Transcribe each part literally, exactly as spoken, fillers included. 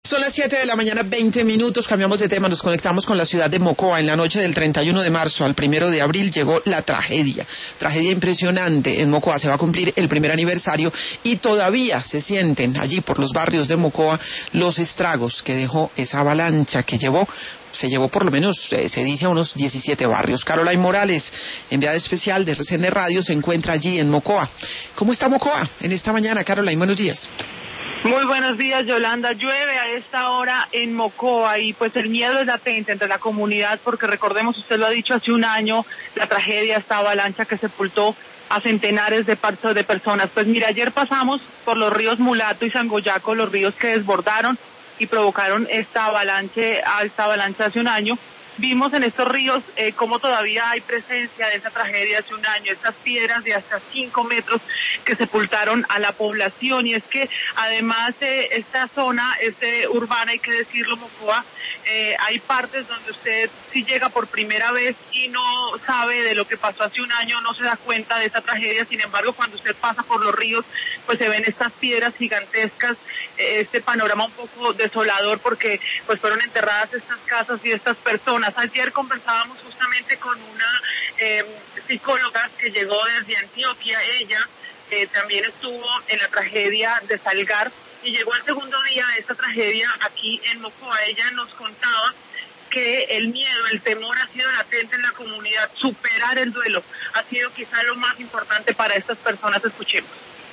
Son las siete de la mañana, veinte minutos, cambiamos de tema, nos conectamos con la ciudad de Mocoa. En la noche del treinta y uno de marzo al primero de abril llegó la tragedia, tragedia impresionante. En Mocoa se va a cumplir el primer aniversario y todavía se sienten allí por los barrios de Mocoa los estragos que dejó esa avalancha que llevó, se llevó por lo menos, eh, se dice, a unos diecisiete barrios. Caroline Morales, enviada especial de R C N Radio, se encuentra allí en Mocoa. ¿Cómo está Mocoa en esta mañana, Caroline? Buenos días. Muy buenos días, Yolanda. Llueve a esta hora en Mocoa y pues el miedo es latente entre la comunidad porque recordemos, usted lo ha dicho, hace un año la tragedia, esta avalancha que sepultó a centenares de, partos de personas. Pues mira, ayer pasamos por los ríos Mulato y Sangoyaco, los ríos que desbordaron y provocaron esta avalancha, esta avalancha hace un año. Vimos en estos ríos eh, cómo todavía hay presencia de esa tragedia hace un año, estas piedras de hasta cinco metros que sepultaron a la población. Y es que además de esta zona este, urbana, hay que decirlo, Mocoa, eh, hay partes donde usted si llega por primera vez y no sabe de lo que pasó hace un año, no se da cuenta de esta tragedia. Sin embargo, cuando usted pasa por los ríos, pues se ven estas piedras gigantescas, eh, este panorama un poco desolador porque pues fueron enterradas estas casas y estas personas. Ayer conversábamos justamente con una eh, psicóloga que llegó desde Antioquia. Ella eh, también estuvo en la tragedia de Salgar y llegó el segundo día de esta tragedia aquí en Mocoa. Ella nos contaba que el miedo, el temor ha sido latente en la comunidad. Superar el duelo ha sido quizá lo más importante para estas personas. Escuchemos.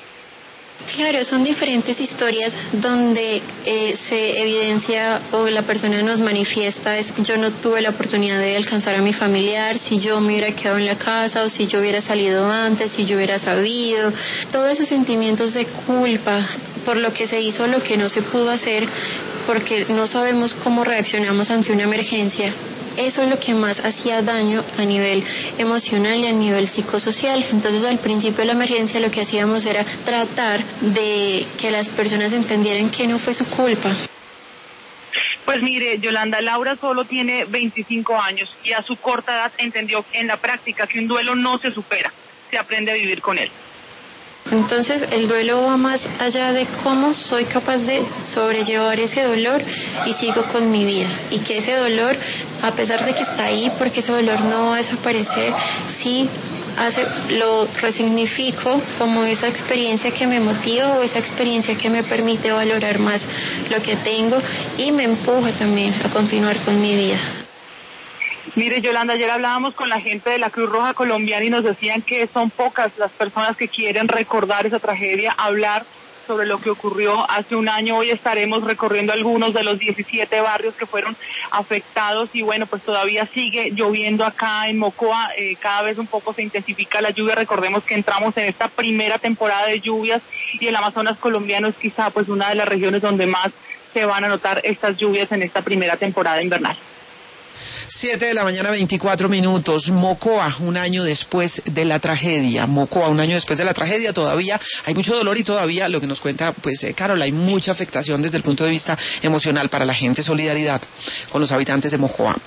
Claro, son diferentes historias donde eh, se evidencia o la persona nos manifiesta es que yo no tuve la oportunidad de alcanzar a mi familiar, si yo me hubiera quedado en la casa o si yo hubiera salido antes, si yo hubiera sabido. Todos esos sentimientos de culpa por lo que se hizo, lo que no se pudo hacer, porque no sabemos cómo reaccionamos ante una emergencia. Eso es lo que más hacía daño a nivel emocional y a nivel psicosocial. Entonces, al principio de la emergencia lo que hacíamos era tratar de que las personas entendieran que no fue su culpa. Pues mire, Yolanda, Laura solo tiene veinticinco años y a su corta edad entendió en la práctica que un duelo no se supera, se aprende a vivir con él. Entonces el duelo va más allá de cómo soy capaz de sobrellevar ese dolor y sigo con mi vida. Y que ese dolor, a pesar de que está ahí, porque ese dolor no va a desaparecer, sí hace, lo resignifico como esa experiencia que me motiva o esa experiencia que me permite valorar más lo que tengo y me empuja también a continuar con mi vida. Mire, Yolanda, ayer hablábamos con la gente de la Cruz Roja Colombiana y nos decían que son pocas las personas que quieren recordar esa tragedia, hablar sobre lo que ocurrió hace un año. Hoy estaremos recorriendo algunos de los diecisiete barrios que fueron afectados y bueno, pues todavía sigue lloviendo acá en Mocoa, eh, cada vez un poco se intensifica la lluvia. Recordemos que entramos en esta primera temporada de lluvias y el Amazonas colombiano es quizá pues una de las regiones donde más se van a notar estas lluvias en esta primera temporada invernal. Siete de la mañana, veinticuatro minutos. Mocoa, un año después de la tragedia. Mocoa, un año después de la tragedia, todavía hay mucho dolor y todavía, lo que nos cuenta, pues, eh, Carol, hay mucha afectación desde el punto de vista emocional para la gente. Solidaridad con los habitantes de Mocoa.